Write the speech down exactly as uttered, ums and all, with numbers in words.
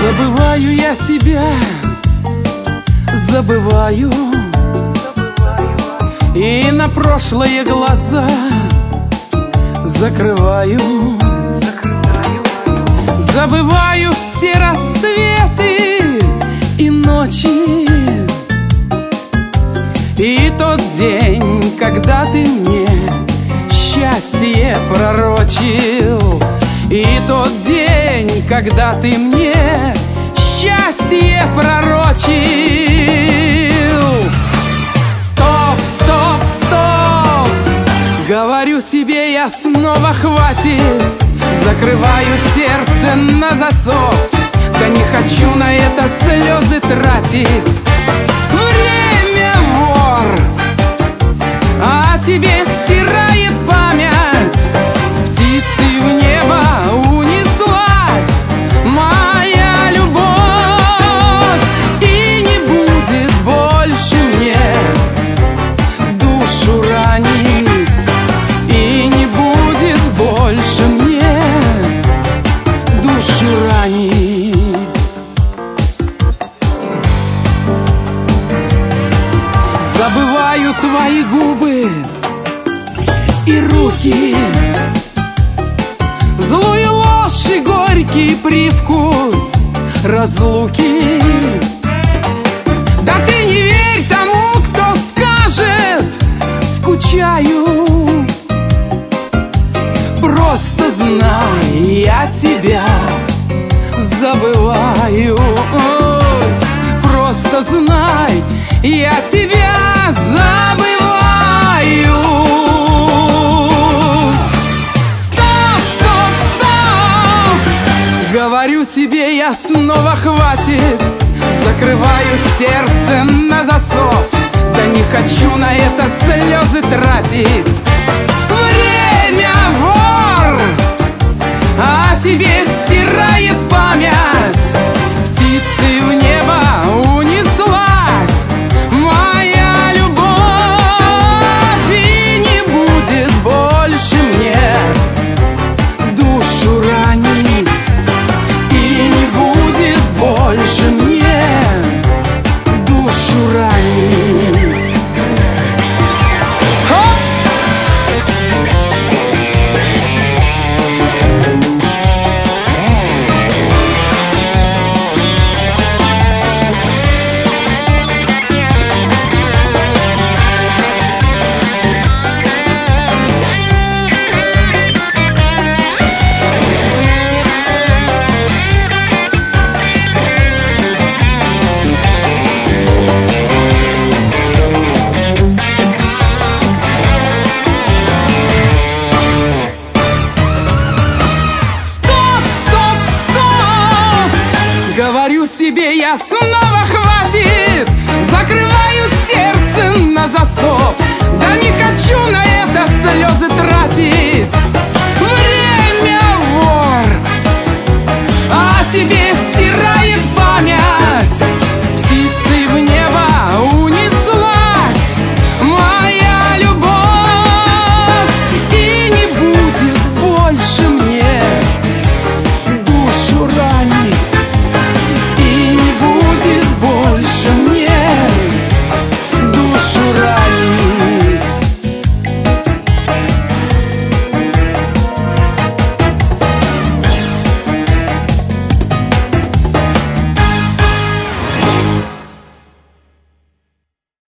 Забываю я тебя, забываю, и на прошлое глаза закрываю. Забываю все рассветы и ночи, и тот день, когда ты мне счастье пророчил, и тот день, когда ты мне счастье пророчил. Стоп, стоп, стоп, говорю себе я снова, хватит. Закрываю сердце на засов, да не хочу на это слезы тратить. Время вор, а тебе стирает память. Птицей в небо унеслась моя любовь, и не будет больше мне душу ранить, и не будет больше мне душу ранить. Забываю твои губы и руки, злую ложь и горький привкус разлуки. Да ты не верь тому, кто скажет скучаю. Просто знай, я тебя забываю. Ой, просто знай, я тебя забываю. Стоп, стоп, стоп, говорю себе я снова, хватит. Закрываю сердце на засов, да не хочу на это слезы тратить. Время вор, а тебе стирает память. Птицей в небо унеслась моя любовь, и не будет больше мне душу ранить, и не будет больше мне душу ранить. Хоп! Говорю себе я снова, хватит. Закрываю сердце на засов, да не хочу на это слезы тратить. Время вор, а тебе